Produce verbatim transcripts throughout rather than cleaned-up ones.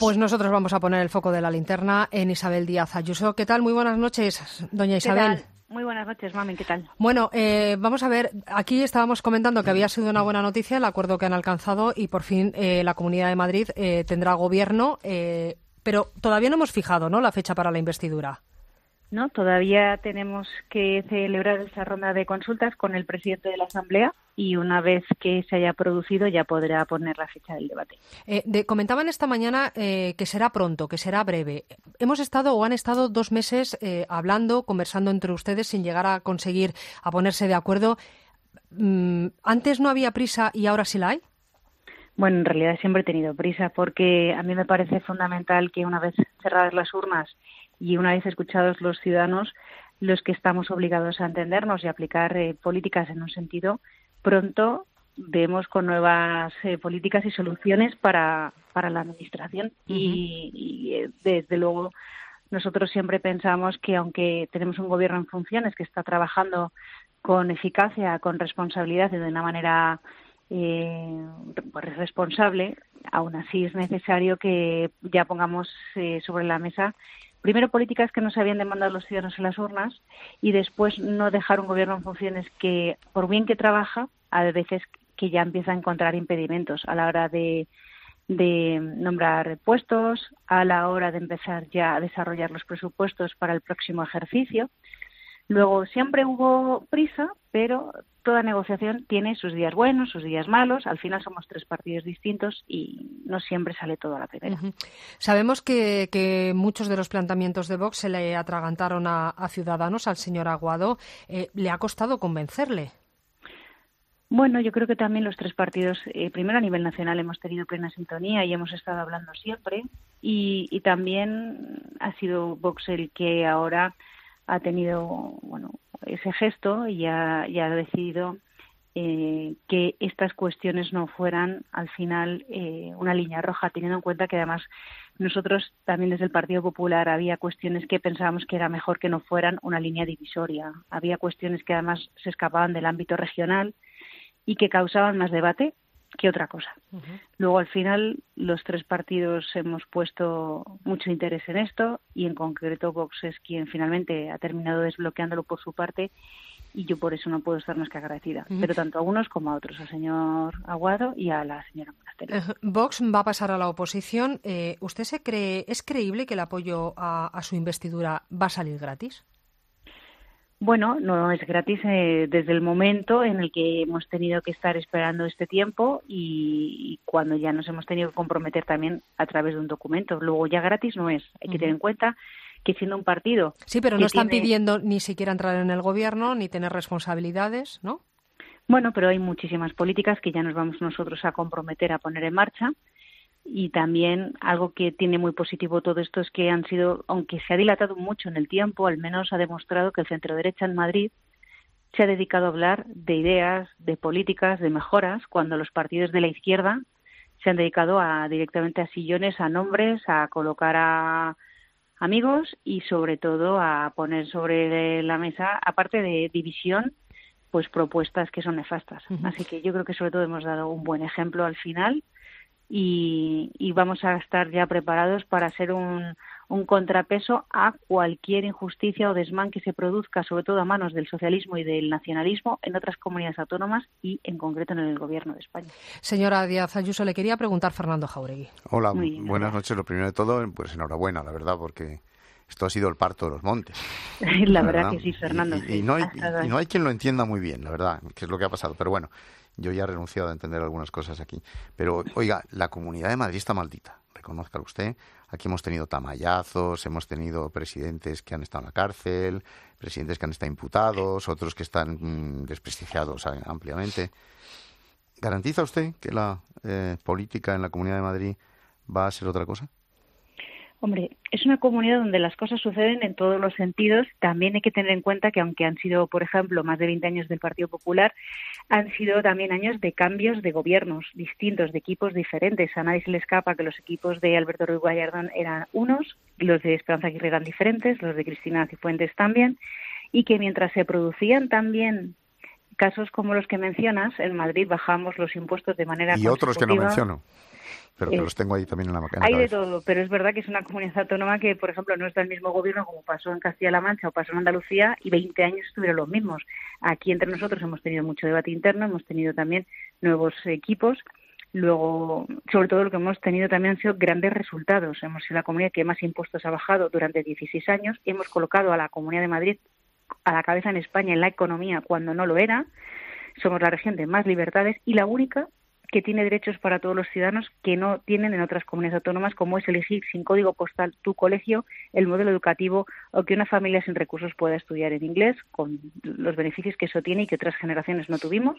Pues nosotros vamos a poner el foco de la linterna en Isabel Díaz Ayuso. ¿Qué tal? Muy buenas noches, doña Isabel. ¿Qué tal? Muy buenas noches, mami, ¿qué tal? Bueno, eh, vamos a ver, aquí estábamos comentando que había sido una buena noticia el acuerdo que han alcanzado y por fin eh, la Comunidad de Madrid eh, tendrá gobierno, eh, pero todavía no hemos fijado, ¿no?, la fecha para la investidura. No, todavía tenemos que celebrar esa ronda de consultas con el presidente de la Asamblea y una vez que se haya producido ya podrá poner la fecha del debate. Eh, de, comentaban esta mañana eh, que será pronto, que será breve. Hemos estado o han estado dos meses eh, hablando, conversando entre ustedes sin llegar a conseguir a ponerse de acuerdo. Mm, ¿Antes no había prisa y ahora sí la hay? Bueno, en realidad siempre he tenido prisa porque a mí me parece fundamental que una vez cerradas las urnas y una vez escuchados los ciudadanos, los que estamos obligados a entendernos y aplicar eh, políticas en un sentido, pronto vemos con nuevas eh, políticas y soluciones para, para la Administración. Uh-huh. Y, y eh, desde luego nosotros siempre pensamos que aunque tenemos un gobierno en funciones que está trabajando con eficacia, con responsabilidad y de una manera eh, pues responsable, aún así es necesario que ya pongamos eh, sobre la mesa primero políticas que nos habían demandado los ciudadanos en las urnas y después no dejar un gobierno en funciones que, por bien que trabaja, a veces que ya empieza a encontrar impedimentos a la hora de, de nombrar puestos, a la hora de empezar ya a desarrollar los presupuestos para el próximo ejercicio. Luego, siempre hubo prisa, pero toda negociación tiene sus días buenos, sus días malos. Al final somos tres partidos distintos y no siempre sale todo a la primera. Uh-huh. Sabemos que, que muchos de los planteamientos de Vox se le atragantaron a, a Ciudadanos, al señor Aguado. Eh, ¿Le ha costado convencerle? Bueno, yo creo que también los tres partidos, eh, primero a nivel nacional hemos tenido plena sintonía y hemos estado hablando siempre. Y, y también ha sido Vox el que ahora ha tenido, bueno, ese gesto y ha, y ha decidido eh, que estas cuestiones no fueran al final eh, una línea roja, teniendo en cuenta que además nosotros también desde el Partido Popular había cuestiones que pensábamos que era mejor que no fueran una línea divisoria. Había cuestiones que además se escapaban del ámbito regional y que causaban más debate que otra cosa. Uh-huh. Luego, al final, los tres partidos hemos puesto mucho interés en esto y, en concreto, Vox es quien finalmente ha terminado desbloqueándolo por su parte y yo por eso no puedo estar más que agradecida. Uh-huh. Pero tanto a unos como a otros, al señor Aguado y a la señora Monasterio. Uh-huh. Vox va a pasar a la oposición. Eh, ¿Usted se cree, es creíble que el apoyo a, a su investidura va a salir gratis? Bueno, no es gratis eh, desde el momento en el que hemos tenido que estar esperando este tiempo y, y cuando ya nos hemos tenido que comprometer también a través de un documento. Luego ya gratis no es. Hay que uh-huh. tener en cuenta que siendo un partido... Sí, pero no están tiene... pidiendo ni siquiera entrar en el gobierno ni tener responsabilidades, ¿no? Bueno, pero hay muchísimas políticas que ya nos vamos nosotros a comprometer a poner en marcha. Y también algo que tiene muy positivo todo esto es que han sido, aunque se ha dilatado mucho en el tiempo, al menos ha demostrado que el centro-derecha en Madrid se ha dedicado a hablar de ideas, de políticas, de mejoras, cuando los partidos de la izquierda se han dedicado a directamente a sillones, a nombres, a colocar a amigos y sobre todo a poner sobre la mesa, aparte de división, pues propuestas que son nefastas. Uh-huh. Así que yo creo que sobre todo hemos dado un buen ejemplo al final. Y, y vamos a estar ya preparados para ser un, un contrapeso a cualquier injusticia o desmán que se produzca, sobre todo a manos del socialismo y del nacionalismo en otras comunidades autónomas y en concreto en el Gobierno de España. Señora Díaz Ayuso, le quería preguntar Fernando Jauregui. Hola, bien, buenas noches. Lo primero de todo, pues enhorabuena, la verdad, porque esto ha sido el parto de los montes. la, la verdad, verdad que sí, Fernando. Y, y, y, no hay, y, y no hay quien lo entienda muy bien, la verdad, que es lo que ha pasado. Pero bueno, yo ya he renunciado a entender algunas cosas aquí. Pero, oiga, la Comunidad de Madrid está maldita. Reconózcalo usted. Aquí hemos tenido tamayazos, hemos tenido presidentes que han estado en la cárcel, presidentes que han estado imputados, otros que están mmm, desprestigiados eh, ampliamente. ¿Garantiza usted que la eh, política en la Comunidad de Madrid va a ser otra cosa? Hombre, es una comunidad donde las cosas suceden en todos los sentidos. También hay que tener en cuenta que aunque han sido, por ejemplo, más de veinte años del Partido Popular, han sido también años de cambios de gobiernos distintos, de equipos diferentes. A nadie se le escapa que los equipos de Alberto Ruiz Gallardón eran unos, los de Esperanza Aguirre eran diferentes, los de Cristina Cifuentes también, y que mientras se producían también casos como los que mencionas, en Madrid bajamos los impuestos de manera y otros que no menciono, pero que eh, los tengo ahí también en la, en la Hay cabeza. de todo, pero es verdad que es una comunidad autónoma que, por ejemplo, no está el mismo gobierno como pasó en Castilla-La Mancha o pasó en Andalucía, y veinte años estuvieron los mismos. Aquí entre nosotros hemos tenido mucho debate interno, hemos tenido también nuevos equipos. Luego, sobre todo lo que hemos tenido también han sido grandes resultados. Hemos sido la comunidad que más impuestos ha bajado durante dieciséis años. Hemos colocado a la Comunidad de Madrid a la cabeza en España en la economía cuando no lo era. Somos la región de más libertades y la única que tiene derechos para todos los ciudadanos que no tienen en otras comunidades autónomas, como es elegir sin código postal tu colegio, el modelo educativo, o que una familia sin recursos pueda estudiar en inglés, con los beneficios que eso tiene y que otras generaciones no tuvimos.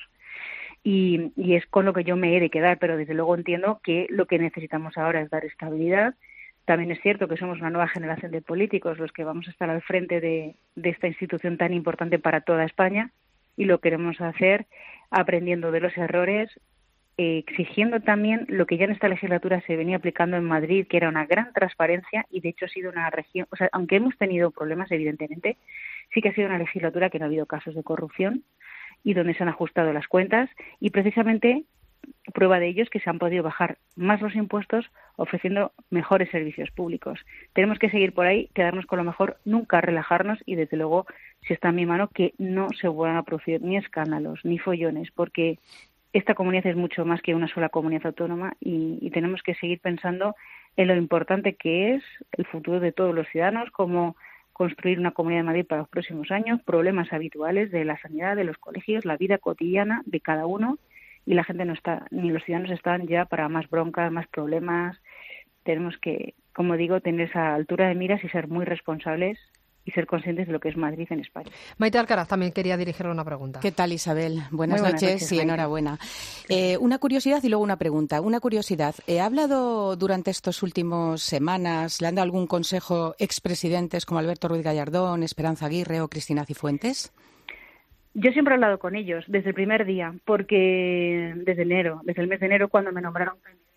Y, y es con lo que yo me he de quedar, pero desde luego entiendo que lo que necesitamos ahora es dar estabilidad. También es cierto que somos una nueva generación de políticos los que vamos a estar al frente de, de esta institución tan importante para toda España, y lo queremos hacer aprendiendo de los errores, eh, exigiendo también lo que ya en esta legislatura se venía aplicando en Madrid, que era una gran transparencia, y de hecho ha sido una región, o sea, aunque hemos tenido problemas evidentemente, sí que ha sido una legislatura que no ha habido casos de corrupción y donde se han ajustado las cuentas, y precisamente prueba de ello es que se han podido bajar más los impuestos ofreciendo mejores servicios públicos. Tenemos que seguir por ahí, quedarnos con lo mejor, nunca relajarnos, y desde luego, si está en mi mano, que no se vuelvan a producir ni escándalos ni follones, porque esta comunidad es mucho más que una sola comunidad autónoma, y, y tenemos que seguir pensando en lo importante que es el futuro de todos los ciudadanos, como construir una Comunidad de Madrid para los próximos años, problemas habituales de la sanidad, de los colegios, la vida cotidiana de cada uno, y la gente no está, ni los ciudadanos están ya para más broncas, más problemas. Tenemos que, como digo, tener esa altura de miras y ser muy responsables y ser conscientes de lo que es Madrid en España. Maite Alcaraz también quería dirigirle una pregunta. ¿Qué tal, Isabel? Buenas, buenas noches, noches y Maite. Enhorabuena. Eh, una curiosidad y luego una pregunta. Una curiosidad. ¿He hablado durante estas últimas semanas, le han dado algún consejo expresidentes como Alberto Ruiz Gallardón, Esperanza Aguirre o Cristina Cifuentes? Yo siempre he hablado con ellos desde el primer día, porque desde enero, desde el mes de enero, cuando me nombraron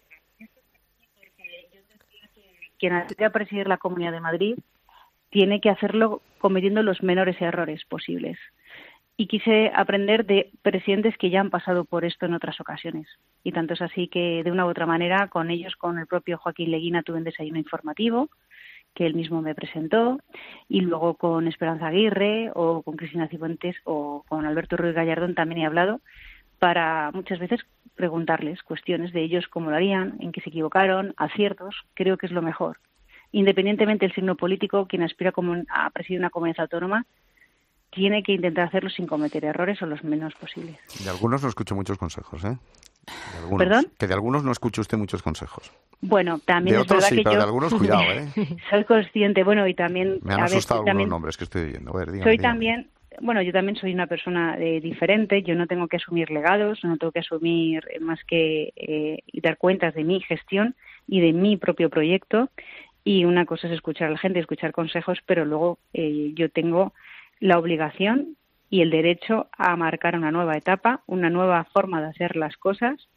quien ha presidir la Comunidad de Madrid, tiene que hacerlo cometiendo los menores errores posibles. Y quise aprender de presidentes que ya han pasado por esto en otras ocasiones. Y tanto es así que, de una u otra manera, con ellos, con el propio Joaquín Leguina, tuve un desayuno informativo, que él mismo me presentó, y luego con Esperanza Aguirre, o con Cristina Cifuentes, o con Alberto Ruiz Gallardón también he hablado, para muchas veces preguntarles cuestiones de ellos, cómo lo harían, en qué se equivocaron, aciertos. Creo que es lo mejor. Independientemente del signo político, quien aspira como a presidir una comunidad autónoma tiene que intentar hacerlo sin cometer errores o los menos posibles. De algunos no escucho muchos consejos, ¿eh? De algunos, ¿Perdón? Que de algunos no escucho usted muchos consejos. Bueno, también de es otros verdad sí, que pero yo... de algunos cuidado, ¿eh? Soy consciente, bueno, y también... Me han a asustado ver, algunos también, nombres que estoy viendo. A ver, dígame, soy dígame. también... Bueno, yo también soy una persona eh, diferente, yo no tengo que asumir legados, no tengo que asumir eh, más que eh, y dar cuentas de mi gestión y de mi propio proyecto, y una cosa es escuchar a la gente, escuchar consejos, pero luego eh, yo tengo la obligación y el derecho a marcar una nueva etapa, una nueva forma de hacer las cosas,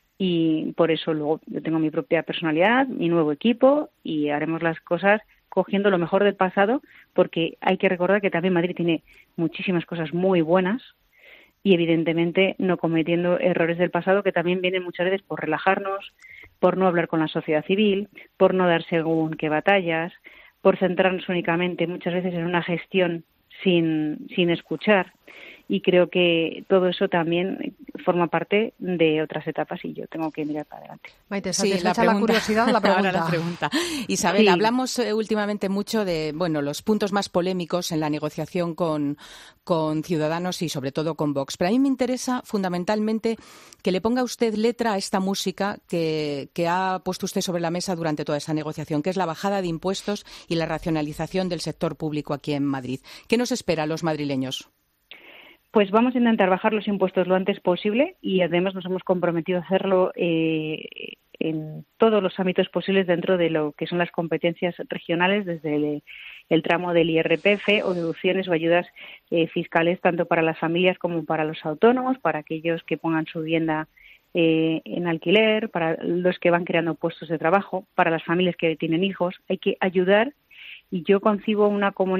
y por eso luego yo tengo mi propia personalidad, mi nuevo equipo, y haremos las cosas cogiendo lo mejor del pasado, porque hay que recordar que también Madrid tiene muchísimas cosas muy buenas, y evidentemente no cometiendo errores del pasado que también vienen muchas veces por relajarnos, por no hablar con la sociedad civil, por no dar según qué batallas, por centrarnos únicamente muchas veces en una gestión sin, sin escuchar. Y creo que todo eso también forma parte de otras etapas y yo tengo que mirar para adelante. Maite, sí, la, pregunta, la curiosidad, la pregunta. Ahora la pregunta. Isabel, sí. hablamos eh, últimamente mucho de bueno los puntos más polémicos en la negociación con, con Ciudadanos y sobre todo con Vox. Pero a mí me interesa fundamentalmente que le ponga usted letra a esta música que, que ha puesto usted sobre la mesa durante toda esa negociación, que es la bajada de impuestos y la racionalización del sector público aquí en Madrid. ¿Qué nos espera a los madrileños? Pues vamos a intentar bajar los impuestos lo antes posible y además nos hemos comprometido a hacerlo eh, en todos los ámbitos posibles dentro de lo que son las competencias regionales, desde el, el tramo del I R P F o deducciones o ayudas eh, fiscales tanto para las familias como para los autónomos, para aquellos que pongan su vivienda eh, en alquiler, para los que van creando puestos de trabajo, para las familias que tienen hijos. Hay que ayudar y yo concibo una comunidad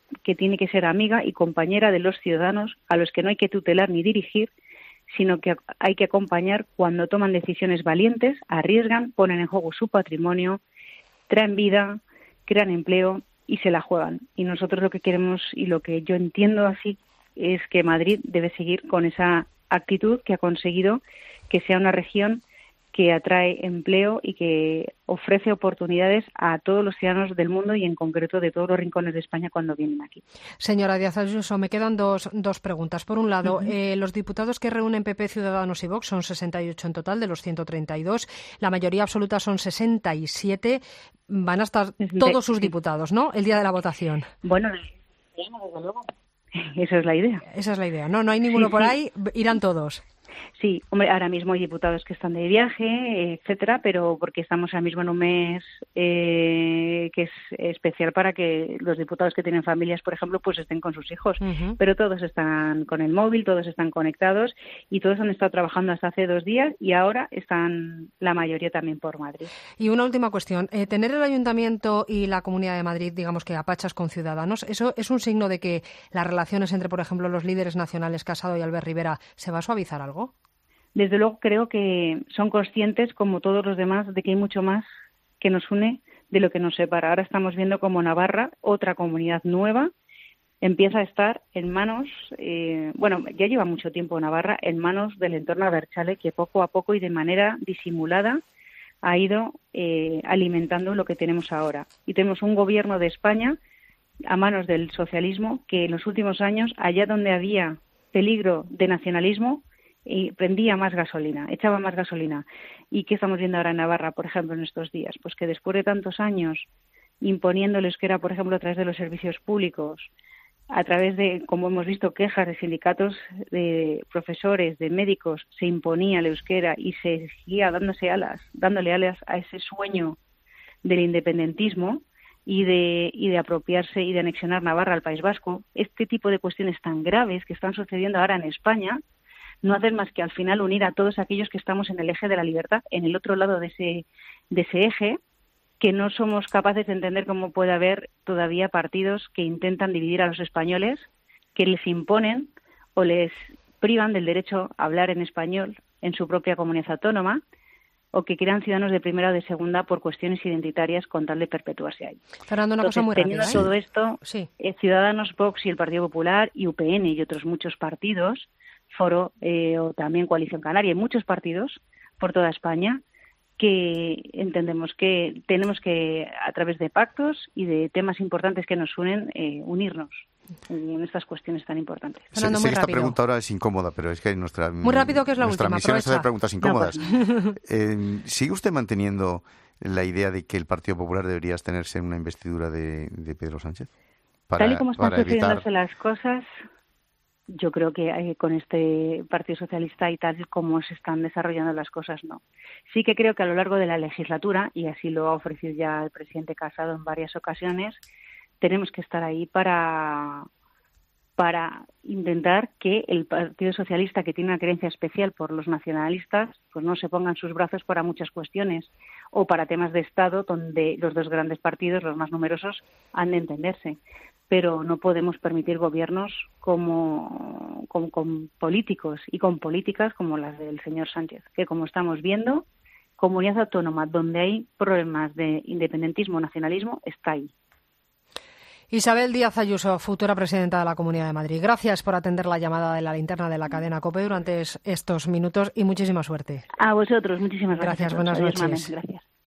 que tiene que ser amiga y compañera de los ciudadanos, a los que no hay que tutelar ni dirigir, sino que hay que acompañar cuando toman decisiones valientes, arriesgan, ponen en juego su patrimonio, traen vida, crean empleo y se la juegan. Y nosotros lo que queremos y lo que yo entiendo así es que Madrid debe seguir con esa actitud que ha conseguido que sea una región que atrae empleo y que ofrece oportunidades a todos los ciudadanos del mundo y en concreto de todos los rincones de España cuando vienen aquí. Señora Díaz Ayuso, me quedan dos, dos preguntas. Por un lado, uh-huh. eh, los diputados que reúnen P P, Ciudadanos y Vox son sesenta y ocho en total de los ciento treinta y dos. La mayoría absoluta son sesenta y siete. Van a estar todos sus diputados, ¿no?, el día de la votación. Bueno, desde luego. Esa es la idea. Esa es la idea. No, no hay ninguno sí, por sí. ahí, irán todos. Sí, hombre, ahora mismo hay diputados que están de viaje, etcétera, pero porque estamos ahora mismo en un mes eh, que es especial para que los diputados que tienen familias, por ejemplo, pues estén con sus hijos. Uh-huh. Pero todos están con el móvil, todos están conectados y todos han estado trabajando hasta hace dos días y ahora están la mayoría también por Madrid. Y una última cuestión. Eh, tener el Ayuntamiento y la Comunidad de Madrid, digamos que a pachas con Ciudadanos, ¿eso es un signo de que las relaciones entre, por ejemplo, los líderes nacionales Casado y Albert Rivera se va a suavizar algo? Desde luego creo que son conscientes, como todos los demás, de que hay mucho más que nos une de lo que nos separa. Ahora estamos viendo como Navarra, otra comunidad nueva, empieza a estar en manos, eh, bueno, ya lleva mucho tiempo Navarra, en manos del entorno abertzale, que poco a poco y de manera disimulada ha ido eh, alimentando lo que tenemos ahora. Y tenemos un gobierno de España a manos del socialismo que en los últimos años, allá donde había peligro de nacionalismo, y prendía más gasolina, echaba más gasolina. ¿Y qué estamos viendo ahora en Navarra, por ejemplo, en estos días? Pues que después de tantos años imponiendo el euskera, por ejemplo, a través de los servicios públicos, a través de, como hemos visto, quejas de sindicatos de profesores, de médicos, se imponía el euskera y se seguía dándose alas, dándole alas a ese sueño del independentismo y de, y de apropiarse y de anexionar Navarra al País Vasco. Este tipo de cuestiones tan graves que están sucediendo ahora en España no hacen más que al final unir a todos aquellos que estamos en el eje de la libertad, en el otro lado de ese, de ese eje, que no somos capaces de entender cómo puede haber todavía partidos que intentan dividir a los españoles, que les imponen o les privan del derecho a hablar en español en su propia comunidad autónoma, o que crean ciudadanos de primera o de segunda por cuestiones identitarias con tal de perpetuarse ahí. Fernando, una Entonces, cosa muy teniendo rápida, ¿eh? todo esto, sí. eh, Ciudadanos, Vox y el Partido Popular y U P N y otros muchos partidos, Foro eh, o también Coalición Canaria y muchos partidos por toda España que entendemos que tenemos que, a través de pactos y de temas importantes que nos unen, eh, unirnos en estas cuestiones tan importantes. Fernando, sé, muy sé que rápido. esta pregunta ahora es incómoda, pero es que nuestra, muy rápido, que es la nuestra última, misión es hacer aprovecha. preguntas incómodas. No, pues. eh, ¿Sigue usted manteniendo la idea de que el Partido Popular debería abstenerse en una investidura de, de Pedro Sánchez? Para, Tal y como están para sucediéndose evitar... las cosas, yo creo que eh, con este Partido Socialista y tal como se están desarrollando las cosas, no. Sí que creo que a lo largo de la legislatura, y así lo ha ofrecido ya el presidente Casado en varias ocasiones, tenemos que estar ahí para, para intentar que el Partido Socialista, que tiene una creencia especial por los nacionalistas, pues no se ponga en sus brazos para muchas cuestiones o para temas de Estado donde los dos grandes partidos, los más numerosos, han de entenderse. Pero no podemos permitir gobiernos como, como con políticos y con políticas como las del señor Sánchez, que como estamos viendo, comunidad autónoma donde hay problemas de independentismo o nacionalismo, está ahí. Isabel Díaz Ayuso, futura presidenta de la Comunidad de Madrid. Gracias por atender la llamada de la linterna de la cadena COPE durante estos minutos y muchísima suerte. A vosotros, muchísimas gracias. Gracias, buenas Adiós, noches. Mamen, gracias.